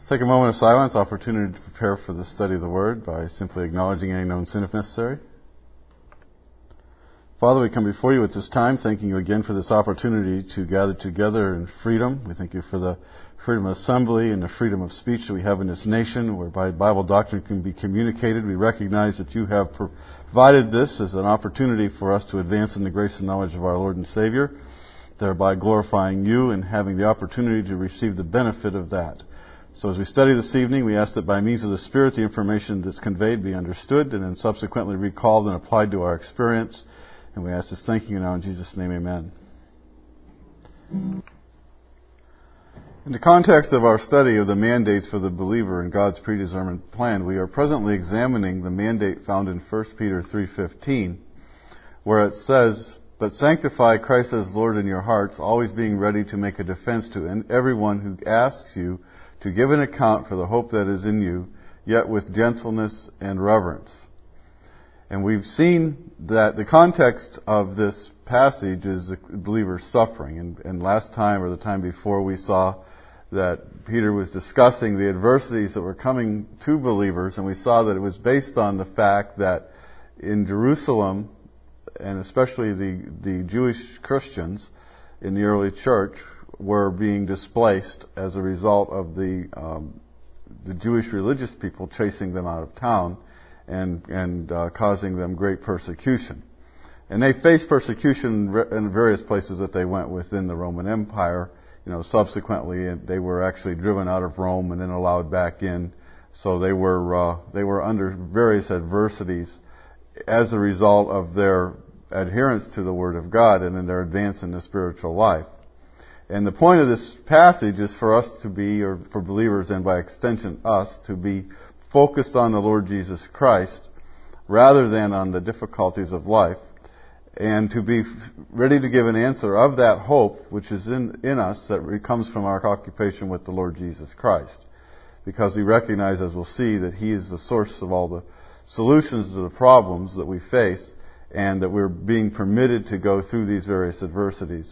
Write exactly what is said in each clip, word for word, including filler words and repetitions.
Take a moment of silence, opportunity to prepare for the study of the Word by simply acknowledging any known sin if necessary. Father, we come before you at this time, thanking you again for this opportunity to gather together in freedom. We thank you for the freedom of assembly and the freedom of speech that we have in this nation, whereby Bible doctrine can be communicated. We recognize that you have provided this as an opportunity for us to advance in the grace and knowledge of our Lord and Savior, thereby glorifying you and having the opportunity to receive the benefit of that. So as we study this evening, we ask that by means of the Spirit, the information that's conveyed be understood and then subsequently recalled and applied to our experience. And we ask this thanking you now in Jesus' name, amen. In the context of our study of the mandates for the believer in God's predetermined plan, we are presently examining the mandate found in First Peter three fifteen, where it says, "But sanctify Christ as Lord in your hearts, always being ready to make a defense to everyone who asks you to give an account for the hope that is in you, yet with gentleness and reverence." And we've seen that the context of this passage is the believer's suffering. And, and last time or the time before we saw that Peter was discussing the adversities that were coming to believers, and we saw that it was based on the fact that in Jerusalem, and especially the, the Jewish Christians in the early church, were being displaced as a result of the um, the Jewish religious people chasing them out of town and and uh, causing them great persecution. And they faced persecution in various places that they went within the Roman Empire. You know, subsequently they were actually driven out of Rome and then allowed back in. So they were uh, they were under various adversities as a result of their adherence to the Word of God and in their advance in the spiritual life. And the point of this passage is for us to be, or for believers and by extension us, to be focused on the Lord Jesus Christ rather than on the difficulties of life, and to be ready to give an answer of that hope which is in, in us that comes from our occupation with the Lord Jesus Christ. Because we recognize, as we'll see, that He is the source of all the solutions to the problems that we face, and that we're being permitted to go through these various adversities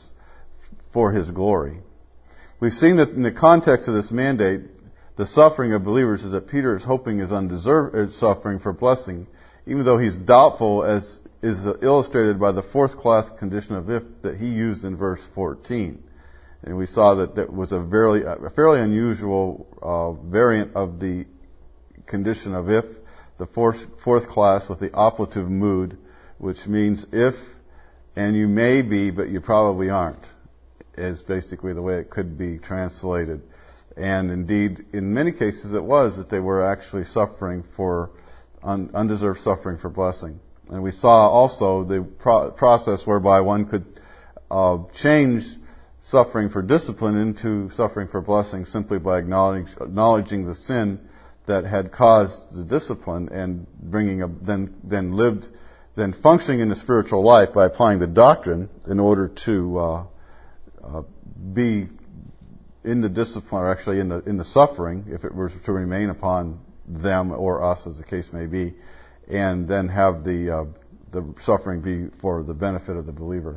for His glory. We've seen that in the context of this mandate, the suffering of believers is that Peter is hoping is undeserved suffering for blessing, even though he's doubtful, as is illustrated by the fourth class condition of if that he used in verse fourteen. And we saw that that was a fairly, a fairly unusual uh, variant of the condition of if, the fourth, fourth class with the operative mood, which means if and you may be, but you probably aren't, is basically the way it could be translated. And indeed, in many cases it was that they were actually suffering for un- undeserved suffering for blessing. And we saw also the pro- process whereby one could uh, change suffering for discipline into suffering for blessing simply by acknowledging, acknowledging the sin that had caused the discipline and bringing a, then then lived then functioning in the spiritual life by applying the doctrine in order to uh, uh, be in the discipline, or actually in the in the suffering, if it were to remain upon them or us, as the case may be, and then have the uh, the suffering be for the benefit of the believer.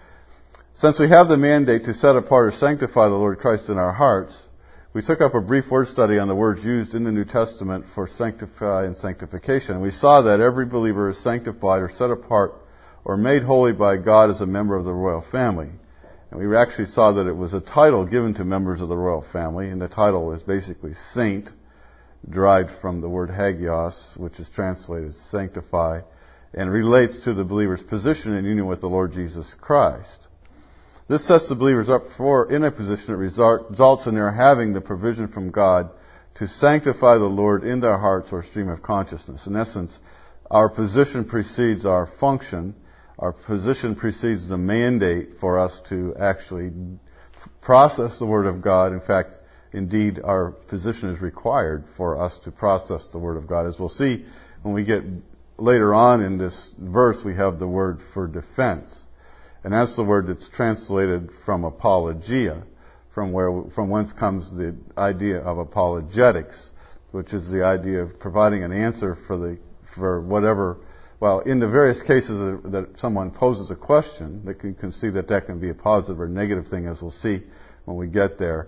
Since we have the mandate to set apart or sanctify the Lord Christ in our hearts, we took up a brief word study on the words used in the New Testament for sanctify and sanctification. We saw that every believer is sanctified or set apart or made holy by God as a member of the royal family. And we actually saw that it was a title given to members of the royal family, and the title is basically saint, derived from the word hagios, which is translated sanctify, and relates to the believer's position in union with the Lord Jesus Christ. This sets the believers up for in a position that results in their having the provision from God to sanctify the Lord in their hearts or stream of consciousness. In essence, our position precedes our function. Our position precedes the mandate for us to actually process the Word of God. In fact, indeed, our position is required for us to process the Word of God. As we'll see when we get later on in this verse, we have the word for defense. And that's the word that's translated from apologia, from where from whence comes the idea of apologetics, which is the idea of providing an answer for the for whatever. Well, in the various cases that, that someone poses a question, they can, can see that that can be a positive or negative thing, as we'll see when we get there.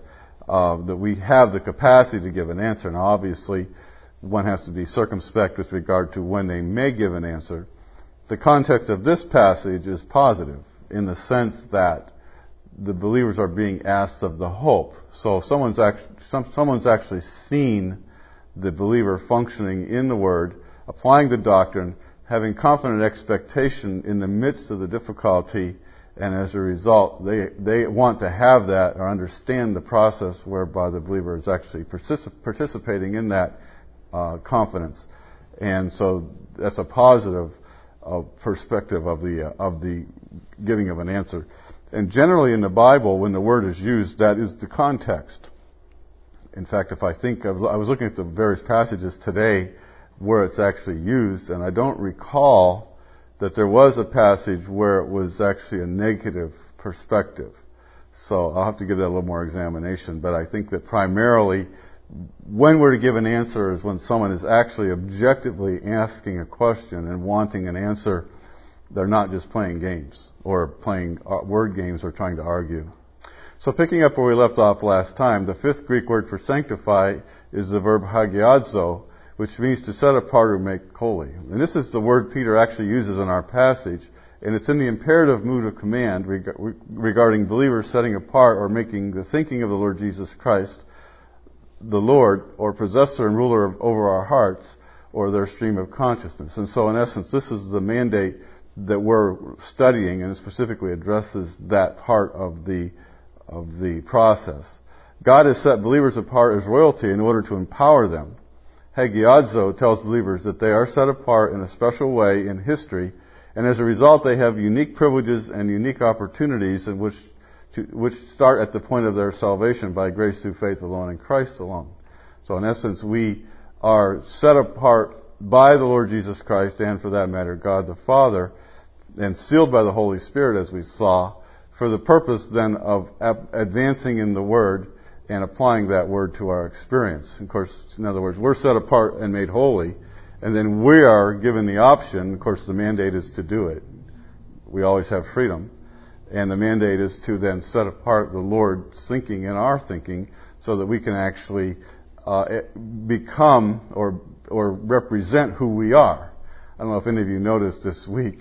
uh, that we have the capacity to give an answer. Now, obviously, one has to be circumspect with regard to when they may give an answer. The context of this passage is positive in the sense that the believers are being asked of the hope. So someone's actually, some, someone's actually seen the believer functioning in the Word, applying the doctrine, having confident expectation in the midst of the difficulty, and as a result, they they want to have that or understand the process whereby the believer is actually particip- participating in that uh, confidence. And so that's a positive uh, perspective of the uh, of the giving of an answer. And generally in the Bible, when the word is used, that is the context. In fact, if I think, I was, I was looking at the various passages today where it's actually used, and I don't recall that there was a passage where it was actually a negative perspective. So I'll have to give that a little more examination. But I think that primarily when we're to give an answer is when someone is actually objectively asking a question and wanting an answer. They're not just playing games or playing word games or trying to argue. So picking up where we left off last time, the fifth Greek word for sanctify is the verb hagiadzo, which means to set apart or make holy. And this is the word Peter actually uses in our passage, and it's in the imperative mood of command reg- regarding believers setting apart or making the thinking of the Lord Jesus Christ the Lord or possessor and ruler of, over our hearts or their stream of consciousness. And so in essence, this is the mandate that we're studying, and specifically addresses that part of the of the process. God has set believers apart as royalty in order to empower them. Hagiadzo tells believers that they are set apart in a special way in history, and as a result they have unique privileges and unique opportunities in which to, which start at the point of their salvation by grace through faith alone in Christ alone. So in essence, we are set apart by the Lord Jesus Christ, and for that matter, God the Father, and sealed by the Holy Spirit, as we saw, for the purpose then of advancing in the Word and applying that Word to our experience. Of course, in other words, we're set apart and made holy, and then we are given the option. Of course, the mandate is to do it. We always have freedom. And the mandate is to then set apart the Lord's thinking in our thinking so that we can actually uh, become or or represent who we are. I don't know if any of you noticed this week,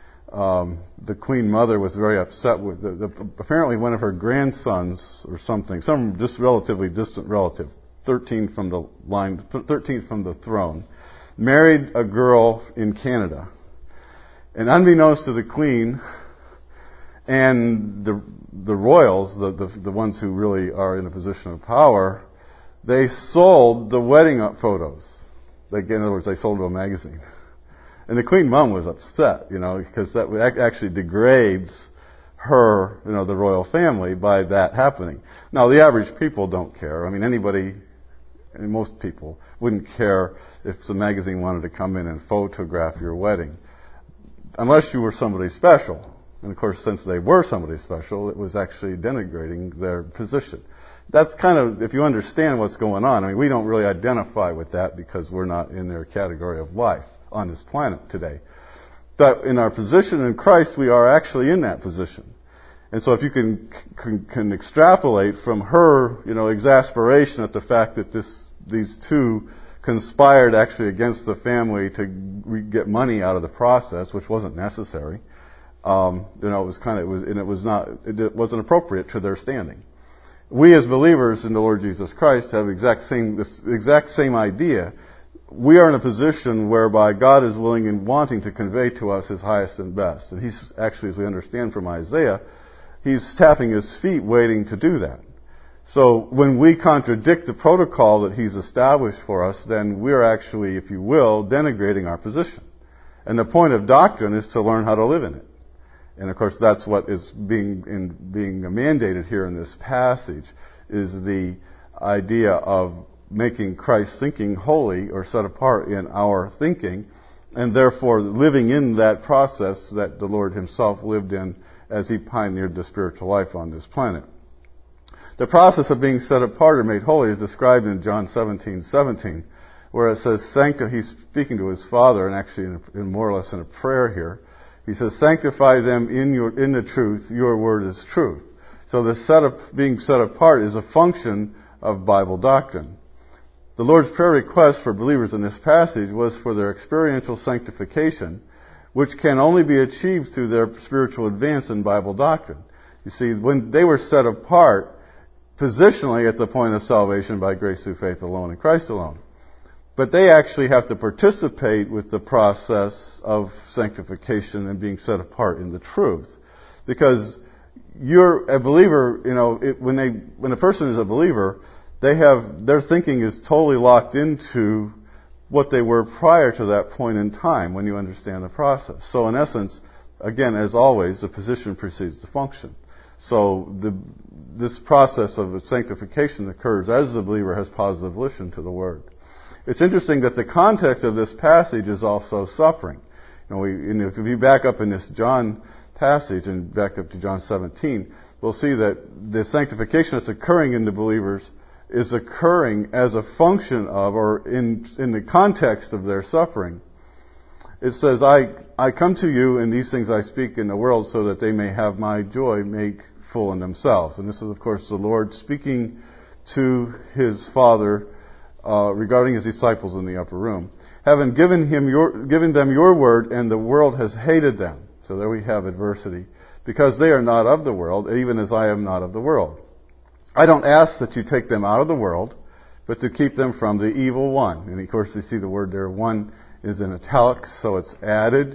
Um, the Queen Mother was very upset with the, the, apparently one of her grandsons or something, some just relatively distant relative, thirteen from the line, thirteenth from the throne, married a girl in Canada, and unbeknownst to the Queen and the the royals, the, the the ones who really are in a position of power, they sold the wedding photos. Like, in other words, they sold to a magazine. And the Queen Mum was upset, you know, because that actually degrades her, you know, the royal family by that happening. Now, the average people don't care. I mean, anybody, and most people, wouldn't care if some magazine wanted to come in and photograph your wedding, unless you were somebody special. And of course, since they were somebody special, it was actually denigrating their position. That's kind of, if you understand what's going on, I mean, we don't really identify with that because we're not in their category of life on this planet today. But in our position in Christ, we are actually in that position. And so if you can, can, can extrapolate from her, you know, exasperation at the fact that this, these two conspired actually against the family to re- get money out of the process, which wasn't necessary, um, you know, it was kind of, it was, and it was not, it wasn't appropriate to their standing. We as believers in the Lord Jesus Christ have exact same, this exact same idea. We are in a position whereby God is willing and wanting to convey to us His highest and best. And He's actually, as we understand from Isaiah, He's tapping His feet waiting to do that. So when we contradict the protocol that He's established for us, then we're actually, if you will, denigrating our position. And the point of doctrine is to learn how to live in it. And of course, that's what is being in, being mandated here in this passage, is the idea of making Christ's thinking holy or set apart in our thinking, and therefore living in that process that the Lord Himself lived in as He pioneered the spiritual life on this planet. The process of being set apart or made holy is described in John seventeen seventeen, where it says, "Sanctify." He's speaking to His Father, and actually in, in more or less in a prayer here. He says, "Sanctify them in your in the truth. Your word is truth." So the set up, being set apart is a function of Bible doctrine. The Lord's prayer request for believers in this passage was for their experiential sanctification, which can only be achieved through their spiritual advance in Bible doctrine. You see, when they were set apart, positionally at the point of salvation by grace through faith alone in Christ alone. But they actually have to participate with the process of sanctification and being set apart in the truth. Because you're a believer, you know, it, when they, when a person is a believer, they have, their thinking is totally locked into what they were prior to that point in time when you understand the process. So in essence, again, as always, the position precedes the function. So the, this process of sanctification occurs as the believer has positive volition to the Word. It's interesting that the context of this passage is also suffering. You know, we, you know, if you back up in this John passage and back up to John seventeen, we'll see that the sanctification that's occurring in the believers is occurring as a function of, or in in the context of their suffering. It says, I, I come to you, and these things I speak in the world, so that they may have my joy made full in themselves. And this is, of course, the Lord speaking to His Father uh, regarding His disciples in the upper room. Having given him your, given them your word, and the world has hated them. So there we have adversity. Because they are not of the world, even as I am not of the world. I don't ask that you take them out of the world, but to keep them from the evil one. And of course, you see the word there, one is in italics, so it's added.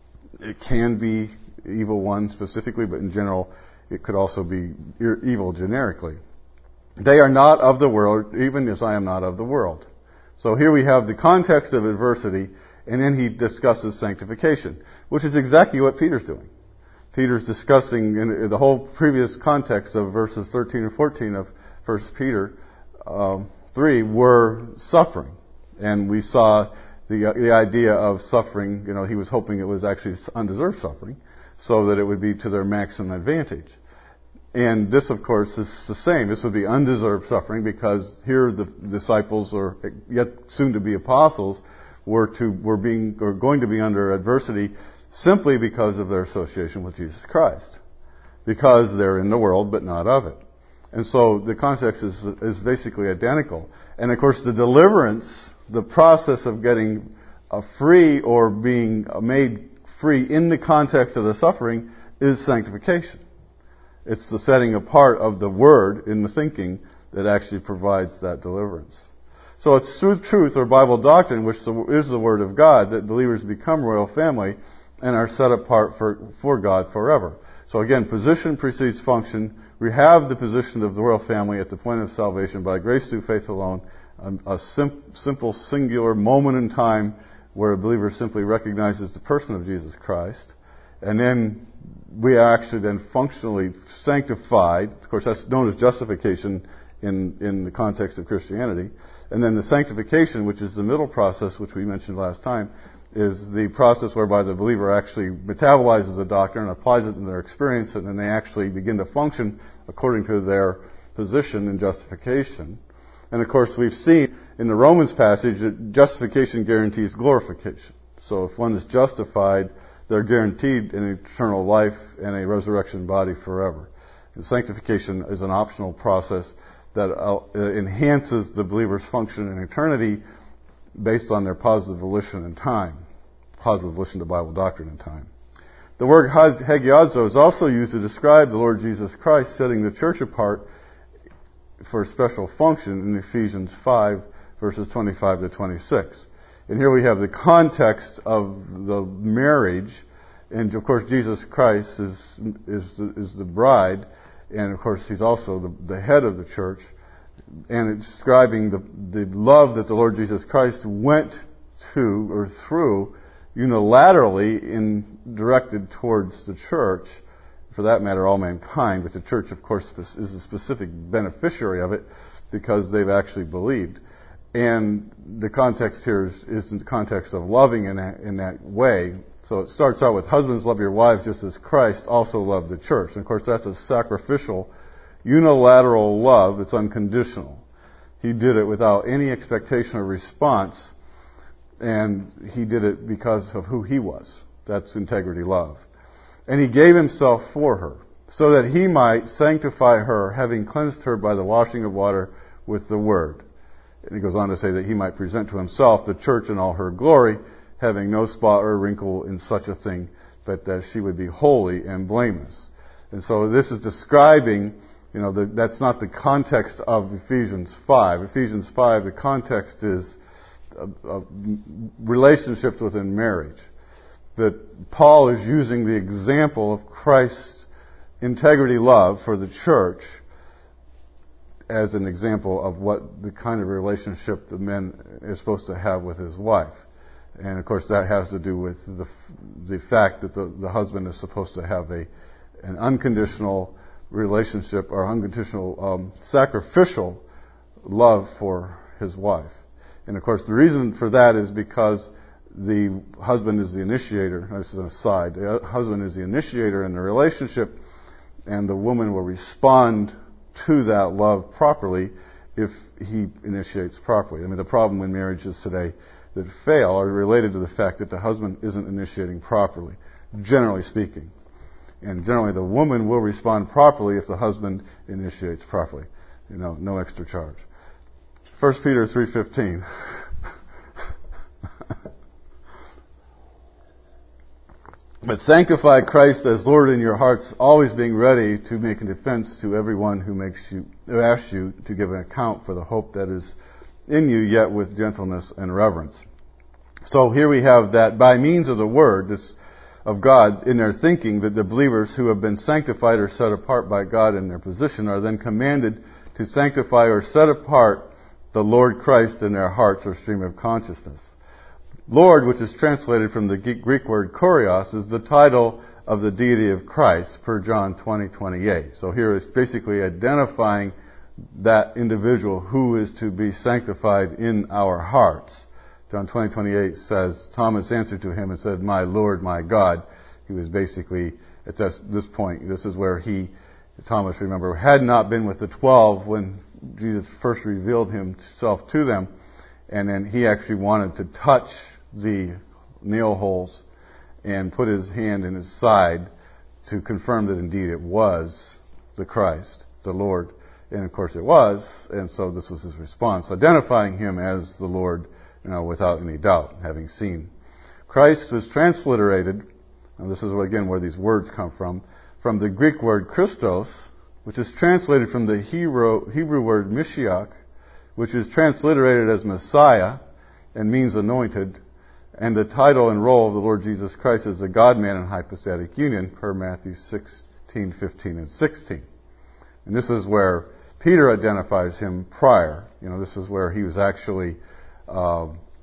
It can be evil one specifically, but in general, it could also be evil generically. They are not of the world, even as I am not of the world. So here we have the context of adversity, and then he discusses sanctification, which is exactly what Peter's doing. Peter's discussing in the whole previous context of verses thirteen and fourteen of First Peter um, three were suffering. And we saw the, the idea of suffering, you know, he was hoping it was actually undeserved suffering, so that it would be to their maximum advantage. And this, of course, is the same. This would be undeserved suffering because here the disciples, or yet soon to be apostles, were to were being or going to be under adversity simply because of their association with Jesus Christ, because they're in the world but not of it. And so the context is is basically identical. And of course, the deliverance, the process of getting a free or being made free in the context of the suffering, is sanctification. It's the setting apart of the Word in the thinking that actually provides that deliverance. So it's through truth or Bible doctrine, which is the Word of God, that believers become royal family and are set apart for, for God forever. So again, position precedes function. We have the position of the royal family at the point of salvation by grace through faith alone, a, a sim, simple, singular moment in time where a believer simply recognizes the person of Jesus Christ. And then we are actually then functionally sanctified. Of course, that's known as justification in, in the context of Christianity. And then the sanctification, which is the middle process, which we mentioned last time, is the process whereby the believer actually metabolizes the doctrine and applies it in their experience, and then they actually begin to function according to their position in justification. And of course, we've seen in the Romans passage that justification guarantees glorification. So if one is justified, they're guaranteed an eternal life and a resurrection body forever. And sanctification is an optional process that uh, enhances the believer's function in eternity based on their positive volition in time. Positive volition to Bible doctrine in time. The word hagiadzo is also used to describe the Lord Jesus Christ setting the church apart for a special function in Ephesians five, verses twenty-five to twenty-six. And here we have the context of the marriage, and of course Jesus Christ is is the, is the bride, and of course He's also the, the head of the church, and it's describing the the love that the Lord Jesus Christ went to or through unilaterally in directed towards the church, for that matter all mankind, but the church of course is a specific beneficiary of it because they've actually believed. And the context here is, is in the context of loving in that, in that way. So it starts out with, husbands, love your wives just as Christ also loved the church. And of course that's a sacrificial, unilateral love. It's unconditional. He did it without any expectation or response, and He did it because of who He was. That's integrity love. And He gave Himself for her. so that he might sanctify her, having cleansed her by the washing of water with the word. And he goes on to say that he might present to himself the church in all her glory, having no spot or wrinkle in such a thing, but that she would be holy and blameless. And so this is describing, you know, the, that's not the context of Ephesians five. Ephesians five, the context is of, of relationships within marriage. That Paul is using the example of Christ's integrity love for the church as an example of what the kind of relationship the man is supposed to have with his wife. And of course that has to do with the the fact that the, the husband is supposed to have a an unconditional relationship or unconditional um, sacrificial love for his wife. And of course the reason for that is because the husband is the initiator. This is an aside. The husband is the initiator in the relationship, and the woman will respond to that love properly if he initiates properly. I mean, the problem in marriages today that fail are related to the fact that the husband isn't initiating properly, generally speaking. And generally the woman will respond properly if the husband initiates properly. You know, no extra charge. First Peter three fifteen. But sanctify Christ as Lord in your hearts, always being ready to make a defense to everyone who makes you, who asks you to give an account for the hope that is in you, yet with gentleness and reverence. So here we have that by means of the word this, of God in their thinking, that the believers who have been sanctified or set apart by God in their position are then commanded to sanctify or set apart the Lord Christ in their hearts or stream of consciousness. Lord, which is translated from the Greek word kurios, is the title of the deity of Christ per John twenty twenty-eight. So here it's basically identifying that individual who is to be sanctified in our hearts. John twenty twenty-eight says, Thomas answered to him and said, "My Lord, my God." He was basically, at this, this point, this is where he, Thomas, remember, had not been with the twelve when Jesus first revealed himself to them. And then he actually wanted to touch the nail holes and put his hand in his side to confirm that indeed it was the Christ, the Lord. And of course it was, and so this was his response, identifying him as the Lord, you know, without any doubt, having seen. Christ was transliterated, and this is again where these words come from, from the Greek word Christos, which is translated from the Hebrew, Hebrew word Mashiach, which is transliterated as Messiah and means anointed, and the title and role of the Lord Jesus Christ is the God-man in hypostatic union, per Matthew sixteen, fifteen, and sixteen. And this is where Peter identifies him prior. You know, this is where he was actually uh,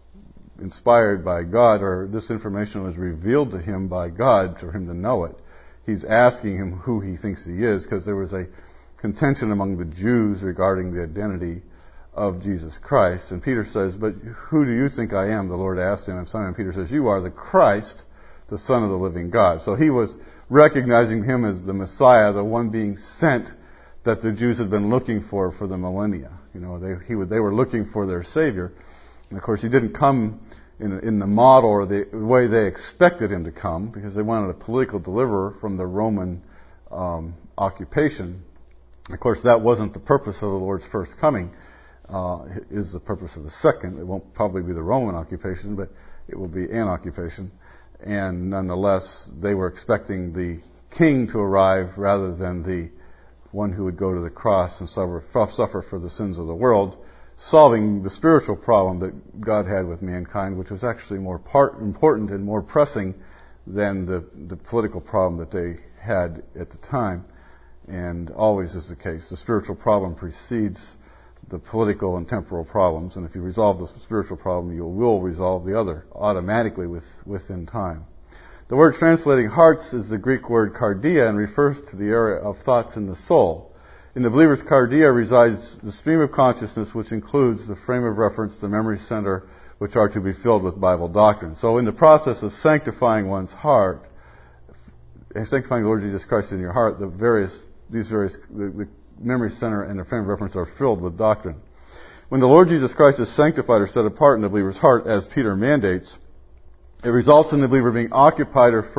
inspired by God, or this information was revealed to him by God for him to know it. He's asking him who he thinks he is, because there was a contention among the Jews regarding the identity of Jesus Christ. And Peter says, "But who do you think I am?" The Lord asked him. And Simon Peter says, "You are the Christ, the Son of the living God." So he was recognizing him as the Messiah, the one being sent that the Jews had been looking for for the millennia. You know, they he would, they were looking for their Savior. And of course, he didn't come in, in the model or the way they expected him to come, because they wanted a political deliverer from the Roman um, occupation. Of course, that wasn't the purpose of the Lord's first coming. Uh, is the purpose of the second. It won't probably be the Roman occupation, but it will be an occupation. And nonetheless, they were expecting the king to arrive rather than the one who would go to the cross and suffer, suffer for the sins of the world, solving the spiritual problem that God had with mankind, which was actually more part, important and more pressing than the, the political problem that they had at the time. And always is the case. The spiritual problem precedes the political and temporal problems, and if you resolve the spiritual problem, you will resolve the other automatically with, within time. The word translating hearts is the Greek word kardia and refers to the area of thoughts in the soul. In the believer's kardia resides the stream of consciousness, which includes the frame of reference, the memory center, which are to be filled with Bible doctrine. So in the process of sanctifying one's heart, sanctifying the Lord Jesus Christ in your heart, the various, these various, the, the memory center and the frame of reference are filled with doctrine. When the Lord Jesus Christ is sanctified or set apart in the believer's heart, as Peter mandates, it results in the believer being occupied or first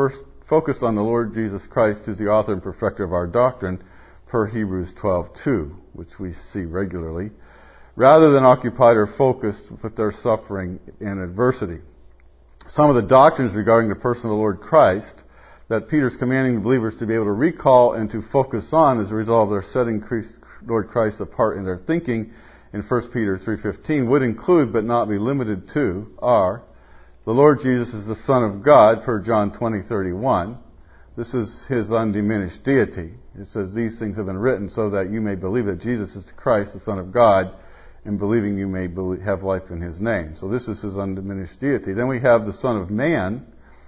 focused on the Lord Jesus Christ, who's the author and perfecter of our doctrine, per Hebrews twelve two, which we see regularly, rather than occupied or focused with their suffering and adversity. Some of the doctrines regarding the person of the Lord Christ that Peter's commanding the believers to be able to recall and to focus on as a result of their setting Lord Christ apart in their thinking in First Peter three fifteen would include, but not be limited to, are the Lord Jesus is the Son of God, per John twenty thirty-one. This is His undiminished deity. It says, these things have been written so that you may believe that Jesus is Christ, the Son of God, and believing you may believe, have life in His name. So this is His undiminished deity. Then we have the Son of Man,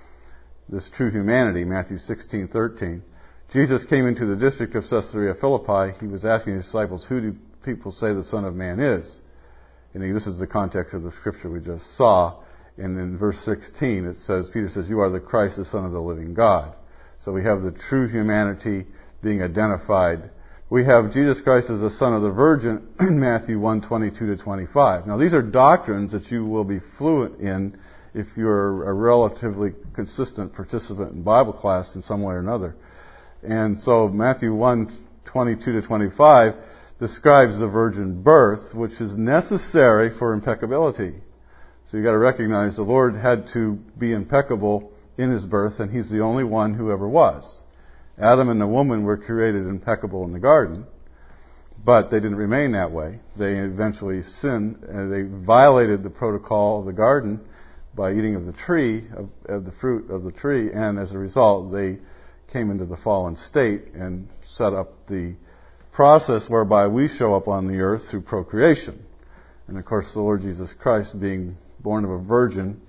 this true humanity, Matthew sixteen thirteen. Jesus came into the district of Caesarea Philippi. He was asking His disciples, who do people say the Son of Man is? And this is the context of the scripture we just saw. And in verse sixteen, it says, Peter says, you are the Christ, the Son of the living God. So we have the true humanity being identified. We have Jesus Christ as the Son of the Virgin, Matthew one twenty-two to twenty-five. Now these are doctrines that you will be fluent in if you're a relatively consistent participant in Bible class in some way or another. And so Matthew one twenty-two to twenty-five describes the virgin birth, which is necessary for impeccability. So you've got to recognize the Lord had to be impeccable in His birth, and He's the only one who ever was. Adam and the woman were created impeccable in the garden, but they didn't remain that way. They eventually sinned, and they violated the protocol of the garden by eating of the tree, of, of the fruit of the tree, and as a result, they came into the fallen state and set up the process whereby we show up on the earth through procreation. And of course, the Lord Jesus Christ, being born of a virgin,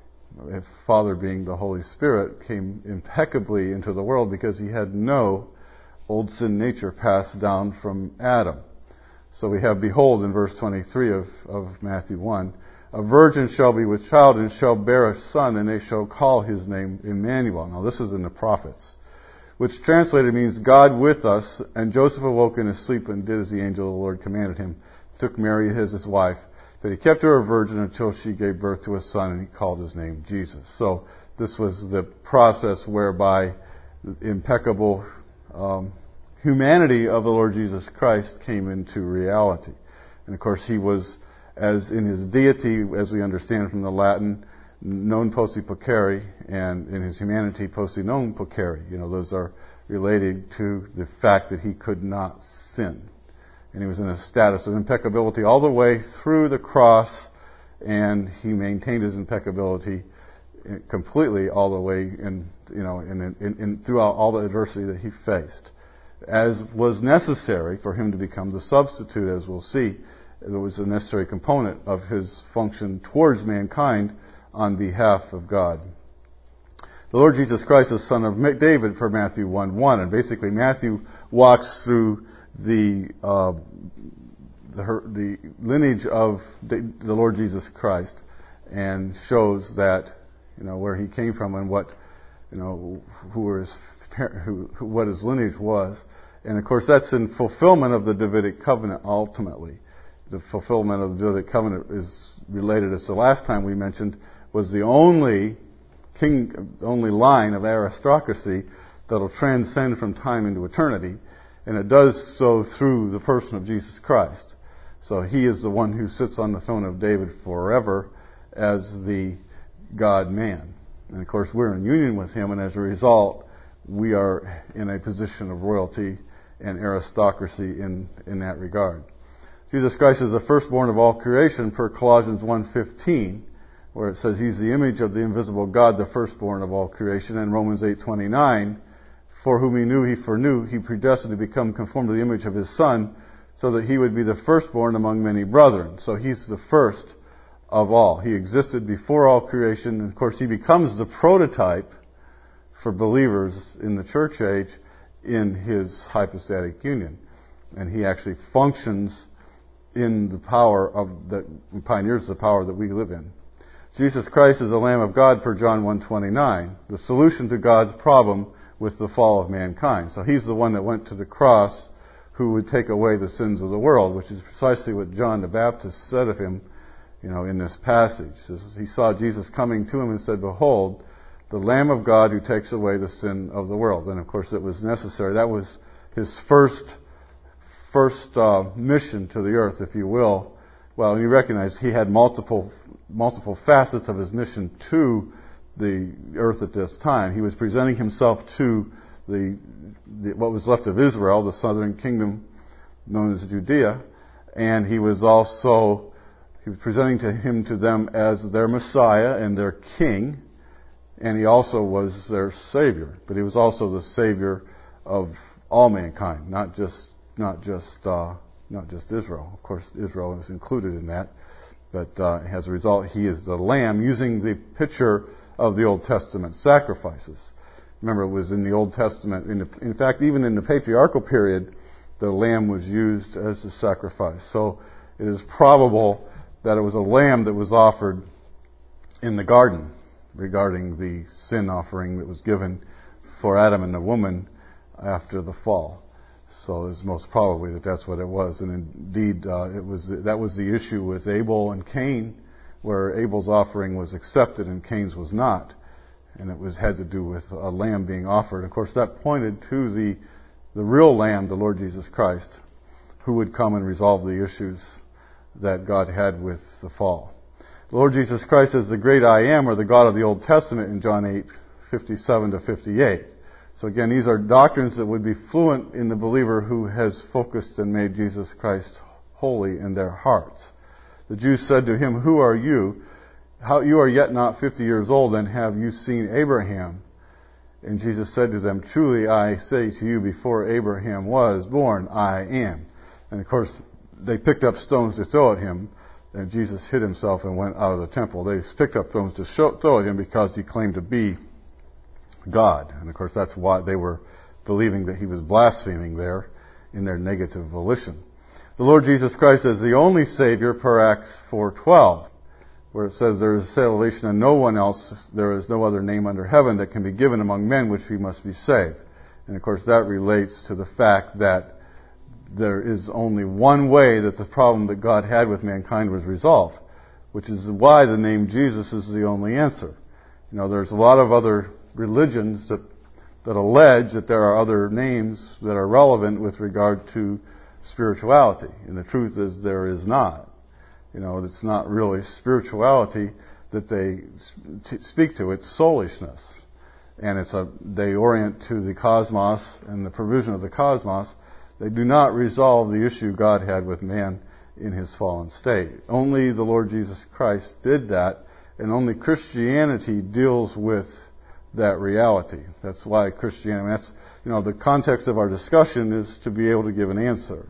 His Father being the Holy Spirit, came impeccably into the world because He had no old sin nature passed down from Adam. So we have, behold, in verse twenty-three of, of Matthew one, a virgin shall be with child and shall bear a son, and they shall call his name Emmanuel. Now this is in the prophets, which translated means God with us. And Joseph awoke in his sleep and did as the angel of the Lord commanded him, took Mary as his wife, but he kept her a virgin until she gave birth to a son, and he called his name Jesus. So this was the process whereby the impeccable um, humanity of the Lord Jesus Christ came into reality. And of course, He was, as in His deity, as we understand from the Latin, non posse pecari, and in His humanity, posse non pecari. You know, those are related to the fact that He could not sin. And He was in a status of impeccability all the way through the cross, and He maintained His impeccability completely all the way in, you know, in, in, in throughout all the adversity that He faced, as was necessary for Him to become the substitute, as we'll see. It was a necessary component of His function towards mankind on behalf of God. The Lord Jesus Christ is Son of David, for Matthew one one, and basically Matthew walks through the uh, the, her, the lineage of the, the Lord Jesus Christ and shows that, you know, where He came from and what, you know, who were his, who, who, what His lineage was. And of course, that's in fulfillment of the Davidic covenant. Ultimately, the fulfillment of the Davidic covenant is related, as the last time we mentioned, was the only king, only line of aristocracy that'll transcend from time into eternity. And it does so through the person of Jesus Christ. So He is the one who sits on the throne of David forever as the God-man. And of course, we're in union with Him, and as a result, we are in a position of royalty and aristocracy in, in that regard. Jesus Christ is the firstborn of all creation, per Colossians one fifteen, where it says He's the image of the invisible God, the firstborn of all creation, and Romans eight twenty-nine, for whom He knew, He foreknew, He predestined to become conformed to the image of His Son, so that He would be the firstborn among many brethren. So He's the first of all. He existed before all creation, and of course He becomes the prototype for believers in the church age in His hypostatic union. And He actually functions in the power of, that pioneers the power that we live in. Jesus Christ is the Lamb of God, per John one twenty-nine, the solution to God's problem with the fall of mankind. So He's the one that went to the cross who would take away the sins of the world, which is precisely what John the Baptist said of Him, you know, in this passage. He saw Jesus coming to him and said, behold, the Lamb of God who takes away the sin of the world. And of course it was necessary. That was his first first uh, mission to the earth, if you will. Well, you recognize he had multiple multiple facets of his mission to the earth at this time. He was presenting himself to the, the what was left of Israel, the southern kingdom known as Judea, and he was also he was presenting to him to them as their Messiah and their King, and he also was their Savior. But he was also the Savior of all mankind, not just not just uh, not just Israel. Of course, Israel is included in that, but uh, as a result, he is the Lamb, using the picture of the Old Testament sacrifices. Remember, it was in the Old Testament. In, the, in fact, even in the patriarchal period, the lamb was used as a sacrifice. So it is probable that it was a lamb that was offered in the garden regarding the sin offering that was given for Adam and the woman after the fall. So it's most probably that that's what it was. And indeed, uh, it was that was the issue with Abel and Cain, where Abel's offering was accepted and Cain's was not. And it was had to do with a lamb being offered. Of course, that pointed to the the real lamb, the Lord Jesus Christ, who would come and resolve the issues that God had with the fall. The Lord Jesus Christ is the great I am, or the God of the Old Testament in John eight, fifty-seven to fifty-eight. So again, these are doctrines that would be fluent in the believer who has focused and made Jesus Christ holy in their hearts. The Jews said to him, "Who are you? How you are yet not fifty years old, and have you seen Abraham?" And Jesus said to them, "Truly I say to you, before Abraham was born, I am." And of course, they picked up stones to throw at him, and Jesus hid himself and went out of the temple. They picked up stones to show, throw at him because he claimed to be God. And of course, that's why they were believing that he was blaspheming there in their negative volition. The Lord Jesus Christ is the only Savior per Acts four twelve, where it says, "There is salvation in no one else. There is no other name under heaven that can be given among men which we must be saved." And of course, that relates to the fact that there is only one way that the problem that God had with mankind was resolved, which is why the name Jesus is the only answer. You know, there's a lot of other religions that that allege that there are other names that are relevant with regard to spirituality, and the truth is there is not. You know, it's not really spirituality that they speak to; it's soulishness, and it's a they orient to the cosmos and the provision of the cosmos. They do not resolve the issue God had with man in his fallen state. Only the Lord Jesus Christ did that, and only Christianity deals with that reality. That's why Christianity, that's, you know, the context of our discussion is to be able to give an answer.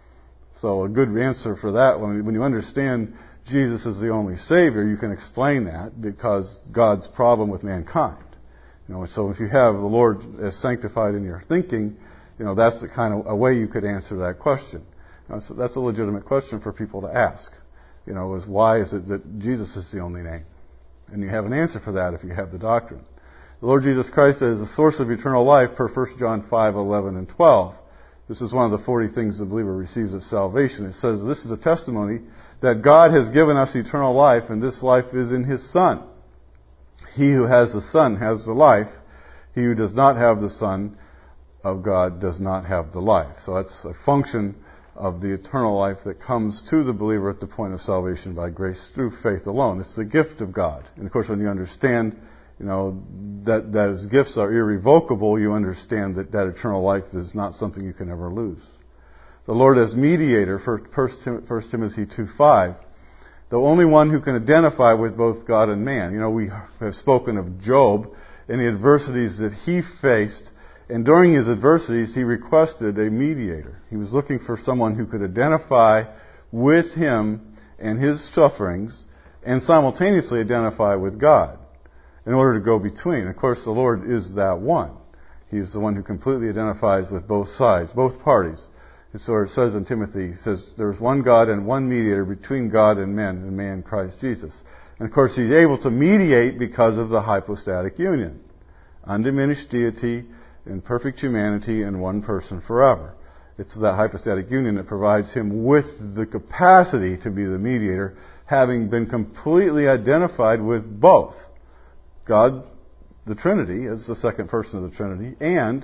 So a good answer for that, when, when you understand Jesus is the only Savior, you can explain that because God's problem with mankind. You know, so if you have the Lord as sanctified in your thinking, you know, that's the kind of a way you could answer that question. You know, so that's a legitimate question for people to ask. You know, is why is it that Jesus is the only name? And you have an answer for that if you have the doctrine. The Lord Jesus Christ is the source of eternal life per First John five, eleven, and twelve. This is one of the forty things the believer receives of salvation. It says, "This is a testimony that God has given us eternal life, and this life is in His Son. He who has the Son has the life. He who does not have the Son of God does not have the life." So that's a function of the eternal life that comes to the believer at the point of salvation by grace through faith alone. It's the gift of God. And of course, when you understand, you know, that those gifts are irrevocable, you understand that that eternal life is not something you can ever lose. The Lord as mediator, First Timothy two five, the only one who can identify with both God and man. You know, we have spoken of Job and the adversities that he faced, and during his adversities, he requested a mediator. He was looking for someone who could identify with him and his sufferings and simultaneously identify with God in order to go between. Of course, the Lord is that one. He's the one who completely identifies with both sides, both parties. And so it says in Timothy, it says, "There's one God and one mediator between God and men, and man, Christ Jesus." And of course, He's able to mediate because of the hypostatic union. Undiminished deity in perfect humanity in one person forever. It's that hypostatic union that provides Him with the capacity to be the mediator, having been completely identified with both God the Trinity as the second person of the Trinity, and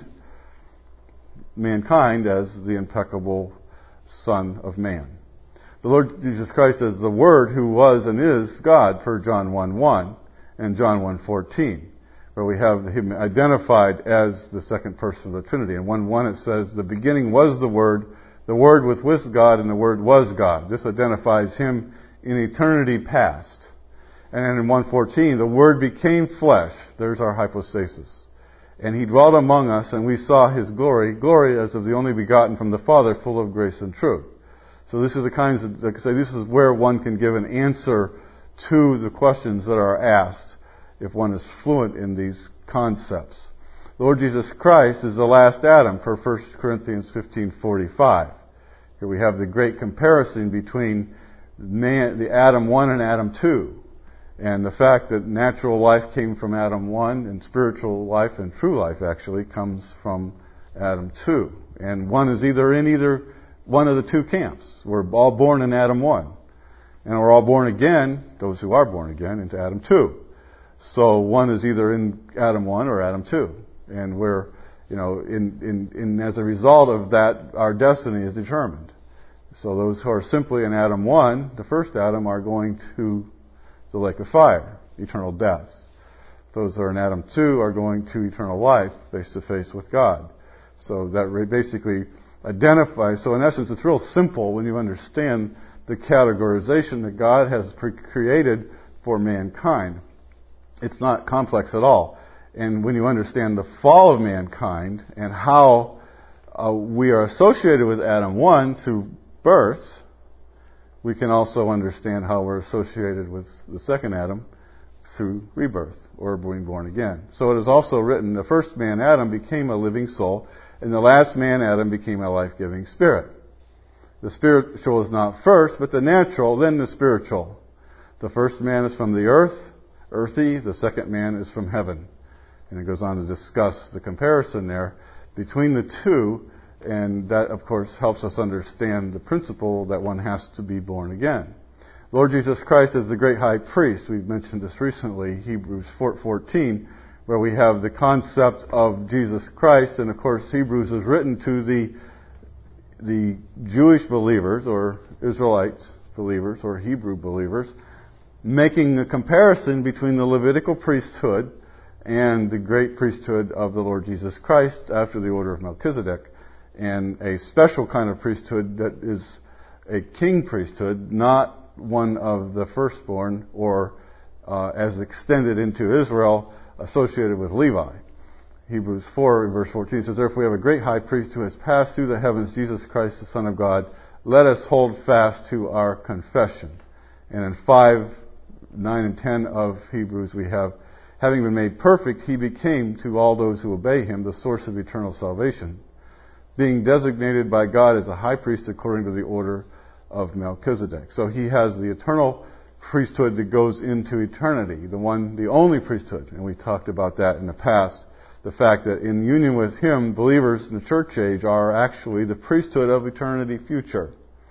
mankind as the impeccable Son of Man. The Lord Jesus Christ is the Word who was and is God, per John one one and John one fourteen, where we have Him identified as the second person of the Trinity. In one one it says, the beginning was the Word, the Word was with God, and the Word was God. This identifies Him in eternity past. And in one fourteen, the Word became flesh. There's our hypostasis. And He dwelt among us, and we saw His glory, glory as of the only begotten from the Father, full of grace and truth. So this is the kinds of, like I say, this is where one can give an answer to the questions that are asked if one is fluent in these concepts. The Lord Jesus Christ is the last Adam, per First Corinthians fifteen forty-five. Here we have the great comparison between man, the Adam one and Adam two. And the fact that natural life came from Adam one, and spiritual life and true life actually comes from Adam two. And one is either in either one of the two camps. We're all born in Adam one. And we're all born again, those who are born again, into Adam two. So one is either in Adam one or Adam two. And we're, you know, in, in, in as a result of that, our destiny is determined. So those who are simply in Adam one, the first Adam, are going to the lake of fire, eternal death. Those who are in Adam two are going to eternal life, face to face with God. So that basically identifies, so in essence it's real simple when you understand the categorization that God has created for mankind. It's not complex at all. And when you understand the fall of mankind and how uh, we are associated with Adam one through birth, we can also understand how we're associated with the second Adam through rebirth, or being born again. So it is also written, the first man, Adam, became a living soul, and the last man, Adam, became a life-giving spirit. The spiritual is not first, but the natural, then the spiritual. The first man is from the earth, earthy. The second man is from heaven. And it goes on to discuss the comparison there between the two, and that, of course, helps us understand the principle that one has to be born again. Lord Jesus Christ is the great high priest. We've mentioned this recently, Hebrews four fourteen, where we have the concept of Jesus Christ. And, of course, Hebrews is written to the the Jewish believers, or Israelite believers, or Hebrew believers, making a comparison between the Levitical priesthood and the great priesthood of the Lord Jesus Christ after the order of Melchizedek, and a special kind of priesthood that is a king priesthood, not one of the firstborn, or uh, as extended into Israel, associated with Levi. Hebrews four, verse fourteen says, therefore we have a great high priest who has passed through the heavens, Jesus Christ, the Son of God. Let us hold fast to our confession. And in five, nine, and ten of Hebrews we have, having been made perfect, he became to all those who obey him the source of eternal salvation, being designated by God as a high priest according to the order of Melchizedek. So he has the eternal priesthood that goes into eternity, the one, the only priesthood. And we talked about that in the past. The fact that in union with him, believers in the church age are actually the priesthood of eternity future.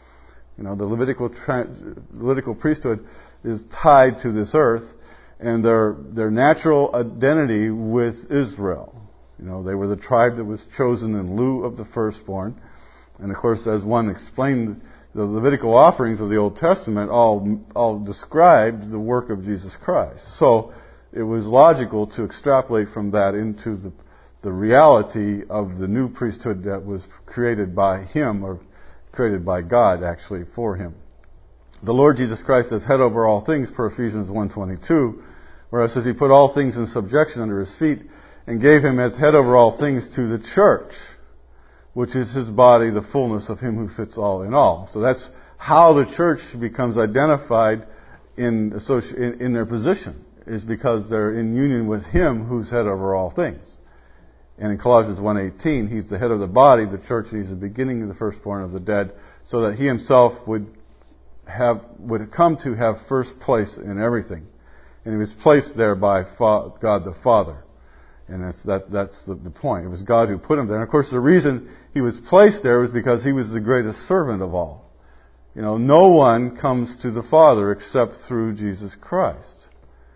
You know, the Levitical, tra- Levitical priesthood is tied to this earth, and their their natural identity with Israel. You know, they were the tribe that was chosen in lieu of the firstborn. And of course, as one explained, the Levitical offerings of the Old Testament all all described the work of Jesus Christ. So it was logical to extrapolate from that into the the reality of the new priesthood that was created by him, or created by God actually for him. The Lord Jesus Christ is head over all things, per Ephesians one twenty-two, where it says he put all things in subjection under his feet and gave him as head over all things to the church, which is his body, the fullness of him who fits all in all. So that's how the church becomes identified in, associ- in, in their position, is because they're in union with him who's head over all things. And in Colossians one eighteen, he's the head of the body, the church, and he's the beginning of the firstborn of the dead, so that he himself would have would come to have first place in everything. And he was placed there by Fa- God the Father. And that's, that, that's the, the point. It was God who put him there. And of course the reason he was placed there was because he was the greatest servant of all. You know, no one comes to the Father except through Jesus Christ.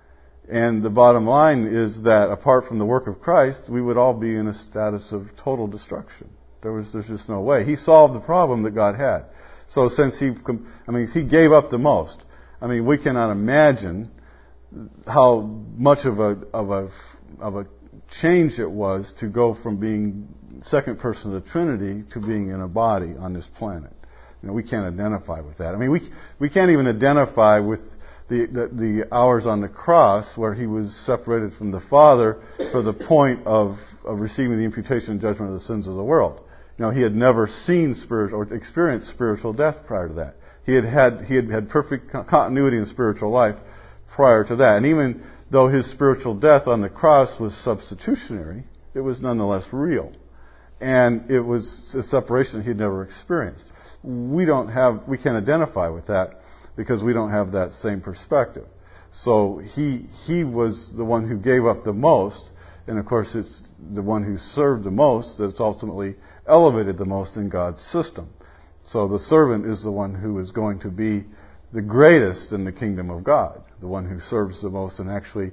And the bottom line is that apart from the work of Christ, we would all be in a status of total destruction. There was, there's just no way. He solved the problem that God had. So since he, I mean, he gave up the most. I mean, we cannot imagine how much of a, of a, of a change it was to go from being second person of the Trinity to being in a body on this planet. You know, we can't identify with that. I mean, we, we can't even identify with The, the, the hours on the cross where he was separated from the Father for the point of, of receiving the imputation and judgment of the sins of the world. You know, he had never seen spiritual or experienced spiritual death prior to that. He had had he had had perfect continuity in spiritual life prior to that. And even though his spiritual death on the cross was substitutionary, it was nonetheless real. And it was a separation he'd never experienced. We don't have we can't identify with that, because we don't have that same perspective. So he he was the one who gave up the most, and of course it's the one who served the most that's ultimately elevated the most in God's system. So the servant is the one who is going to be the greatest in the kingdom of God, the one who serves the most and actually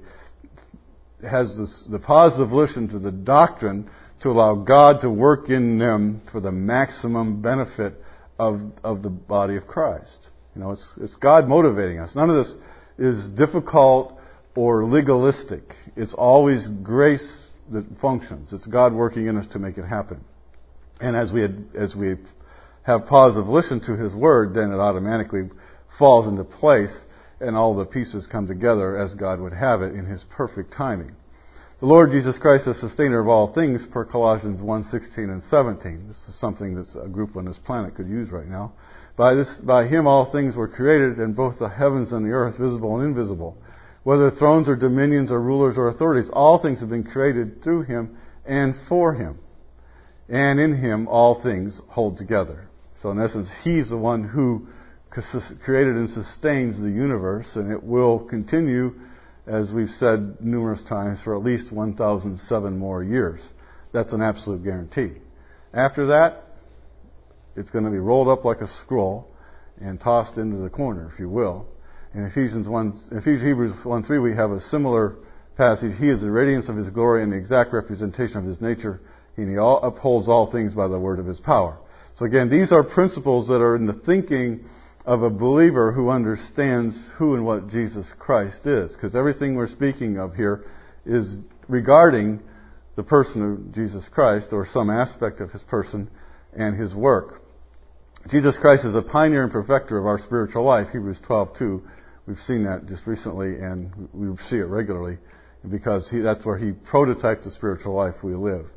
has this, the positive volition to the doctrine to allow God to work in them for the maximum benefit of of the body of Christ. You know, it's, it's God motivating us. None of this is difficult or legalistic. It's always grace that functions. It's God working in us to make it happen. And as we had, as we have positive listen to His Word, then it automatically falls into place, and all the pieces come together as God would have it in His perfect timing. The Lord Jesus Christ, the sustainer of all things, per Colossians one sixteen and seventeen. This is something that a group on this planet could use right now. By this, by Him all things were created, and both the heavens and the earth, visible and invisible. Whether thrones or dominions or rulers or authorities, all things have been created through Him and for Him. And in Him all things hold together. So in essence, He's the one who created and sustains the universe, and it will continue, as we've said numerous times, for at least one thousand seven more years. That's an absolute guarantee. After that, it's going to be rolled up like a scroll and tossed into the corner, if you will. In Ephesians one, Ephesians Hebrews one three, we have a similar passage. He is the radiance of His glory and the exact representation of His nature, and He all upholds all things by the word of His power. So again, these are principles that are in the thinking of a believer who understands who and what Jesus Christ is. Because everything we're speaking of here is regarding the person of Jesus Christ, or some aspect of His person and His work. Jesus Christ is a pioneer and perfecter of our spiritual life, Hebrews twelve two. We've seen that just recently, and we see it regularly, because he, that's where He prototyped the spiritual life we live.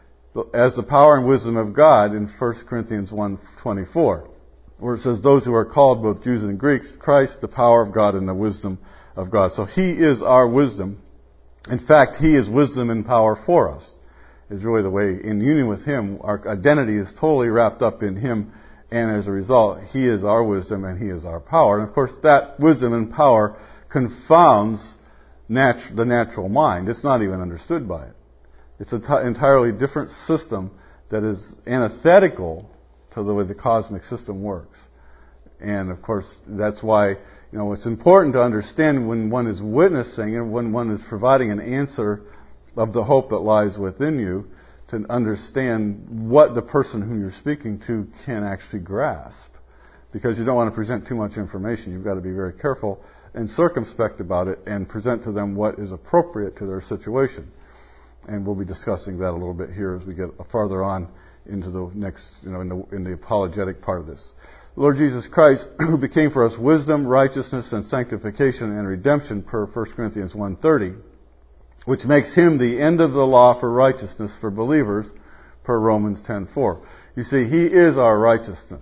As the power and wisdom of God in First Corinthians one twenty-four, where it says, those who are called, both Jews and Greeks, Christ, the power of God and the wisdom of God. So He is our wisdom. In fact, He is wisdom and power for us, is really the way, in union with Him, our identity is totally wrapped up in Him. And as a result, He is our wisdom and He is our power. And of course, that wisdom and power confounds natu- the natural mind. It's not even understood by it. It's an t- entirely different system that is antithetical to the way the cosmic system works. And of course, that's why, you know, it's important to understand when one is witnessing and when one is providing an answer of the hope that lies within you, to understand what the person whom you're speaking to can actually grasp. Because you don't want to present too much information. You've got to be very careful and circumspect about it and present to them what is appropriate to their situation. And we'll be discussing that a little bit here as we get farther on into the next, you know, in the, in the apologetic part of this. The Lord Jesus Christ, who became for us wisdom, righteousness, and sanctification and redemption, per First Corinthians one thirty, which makes Him the end of the law for righteousness for believers, per Romans ten four. You see, He is our righteousness.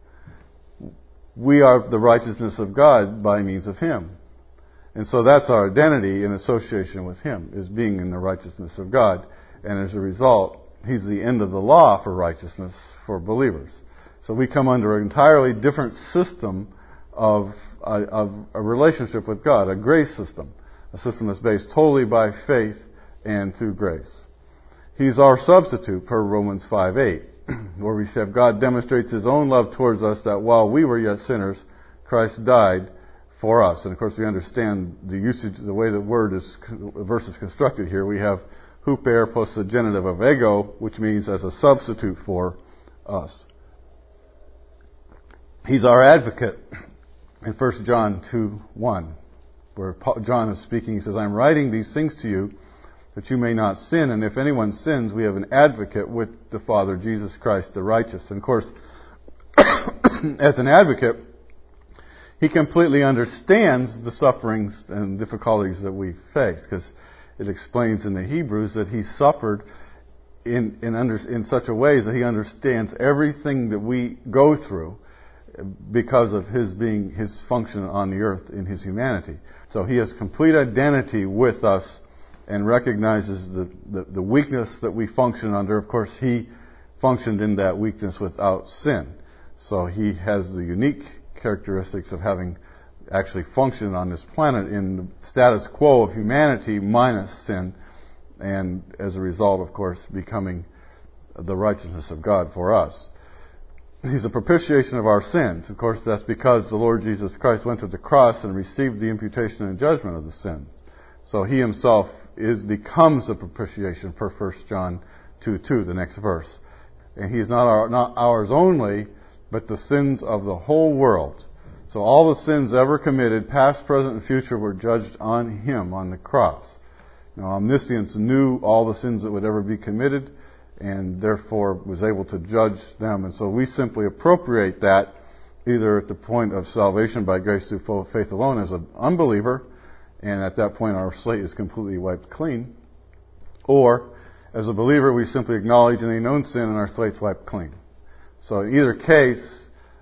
We are the righteousness of God by means of Him. And so that's our identity in association with Him, is being in the righteousness of God. And as a result, He's the end of the law for righteousness for believers. So we come under an entirely different system of, uh, of a relationship with God, a grace system. A system that's based totally by faith and through grace. He's our substitute, per Romans five eight, where we say, God demonstrates His own love towards us, that while we were yet sinners, Christ died for us. And of course, we understand the usage, the way the word is, the verse is constructed here. We have huper plus the genitive of ego, which means as a substitute for us. He's our advocate in First John two one, where John is speaking. He says, I'm writing these things to you that you may not sin, and if anyone sins, we have an advocate with the Father, Jesus Christ the righteous. And of course, as an advocate, he completely understands the sufferings and difficulties that we face, because it explains in the Hebrews that he suffered in in, under, in such a way that he understands everything that we go through because of his being his function on the earth in his humanity. So he has complete identity with us and recognizes the, the, the weakness that we function under. Of course, he functioned in that weakness without sin. So he has the unique characteristics of having actually functioned on this planet in the status quo of humanity minus sin, and as a result, of course, becoming the righteousness of God for us. He's a propitiation of our sins. Of course, that's because the Lord Jesus Christ went to the cross and received the imputation and judgment of the sin. So he himself is becomes a propitiation per First John two two, the next verse. And he is not our, not ours only, but the sins of the whole world. So all the sins ever committed, past, present, and future, were judged on him on the cross. Now, omniscience knew all the sins that would ever be committed, and therefore was able to judge them. And so we simply appropriate that either at the point of salvation by grace through faith alone as an unbeliever, and at that point our slate is completely wiped clean, or as a believer we simply acknowledge any known sin and our slate's wiped clean. So in either case,